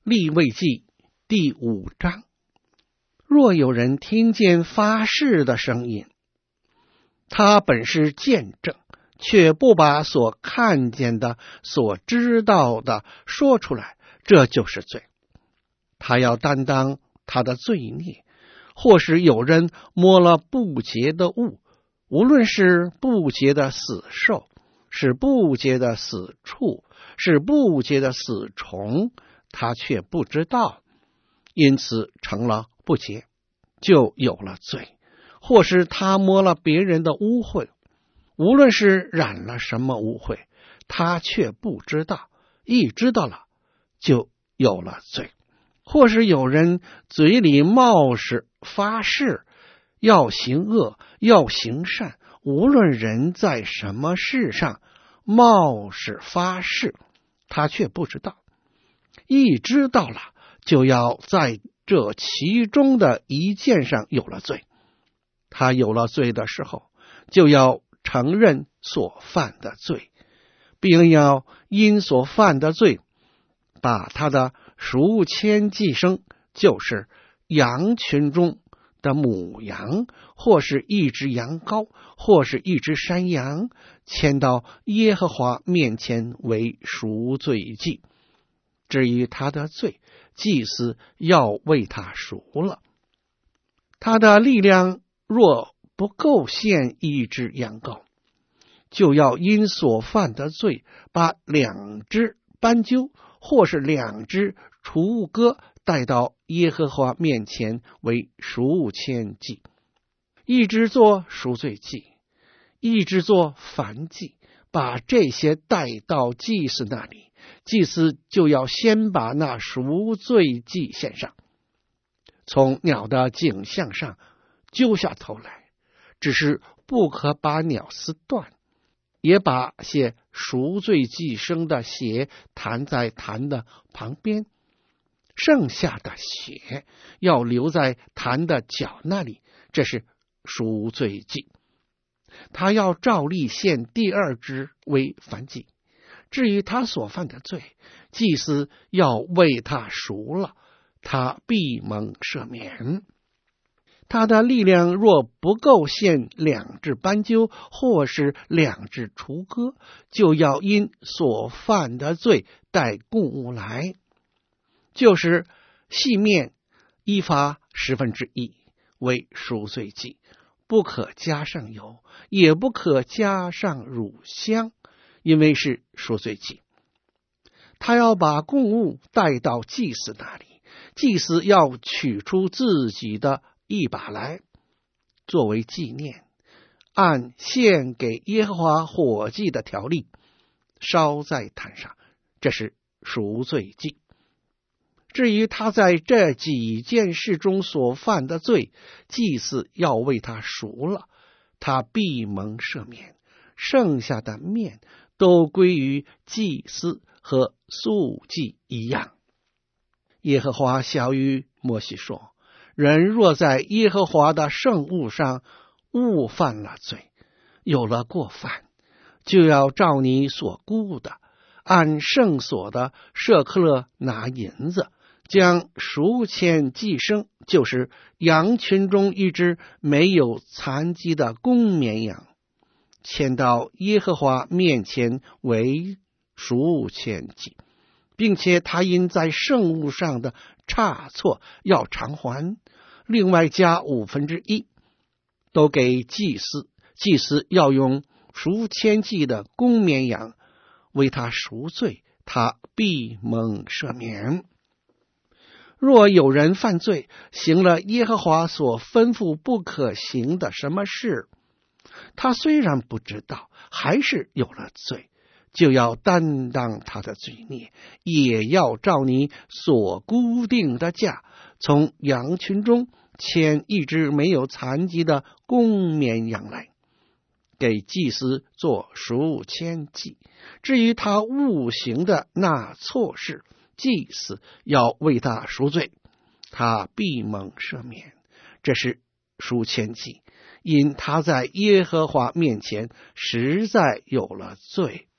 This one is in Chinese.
利未记第5章，若有人听见发誓的声音，他本是见证，却不把所看见的、所知道的说出来，这就是罪。他要担当他的罪孽。或是有人摸了不洁的物，无论是不洁的死兽，是不洁的死畜，是不洁的死虫，他却不知道，因此成了不洁，就有了罪。或是他摸了别人的污秽，无论是染了什么污秽，他却不知道，一知道了，就有了罪。或是有人嘴里冒失发誓，要行恶，要行善，无论人在什么事上冒失发誓，他却不知道，一知道了，就要在这其中的一件上有了罪。他有了罪的时候，就要承认所犯的罪，并要因所犯的罪，把他的赎愆祭牲，就是羊群中的母羊，或是一只羊羔，或是一只山羊，牵到耶和华面前为赎罪祭。至于他的罪，祭司要为他赎了。他的力量若不够献一只羊羔，就要因所犯的罪，把2只斑鸠，或是2只雏鸽带到耶和华面前为赎愆祭，一只做赎罪祭，一只做燔祭，把这些带到祭司那里，祭司就要先把那赎罪祭献上，从鸟的颈项上揪下头来，只是不可把鸟撕断，也把些赎罪祭牲的血弹在坛的旁边，剩下的血要留在坛的角那里，这是赎罪祭。他要照例献第2只为燔祭。至于他所犯的罪，祭司要为他赎了，他必蒙赦免。他的力量若不够献2只斑鸠，或是2只雏鸽，就要因所犯的罪带供物来，就是细面1法1/10为赎罪祭，不可加上油，也不可加上乳香，因为是赎罪祭。他要把供物带到祭司那里，祭司要取出自己的1把来，作为纪念，按献给耶和华火祭的条例烧在坛上，这是赎罪祭。至于他在这几件事中所犯的罪，祭司要为他赎了，他必蒙赦免，剩下的面都归于祭司，和素祭一样。耶和华晓谕摩西说，人若在耶和华的圣物上误犯了罪，有了过犯，就要照你所估的，按圣所的舍克勒拿银子，将赎愆祭牲，就是羊群中一只没有残疾的公绵羊，牵到耶和华面前为赎愆祭，并且他因在圣物上的差错要偿还，另外加1/5，都给祭司。祭司要用赎愆祭的公绵羊为他赎罪，他必蒙赦免。若有人犯罪，行了耶和华所吩咐不可行的什么事，他虽然不知道，还是有了罪，就要担当他的罪孽，也要照你所固定的价，从羊群中牵一只没有残疾的公绵羊来，给祭司做赎愆祭。至于他误行的那错事，祭司要为他赎罪，他必蒙赦免，这是赎愆祭，因他在耶和华面前实在有了罪。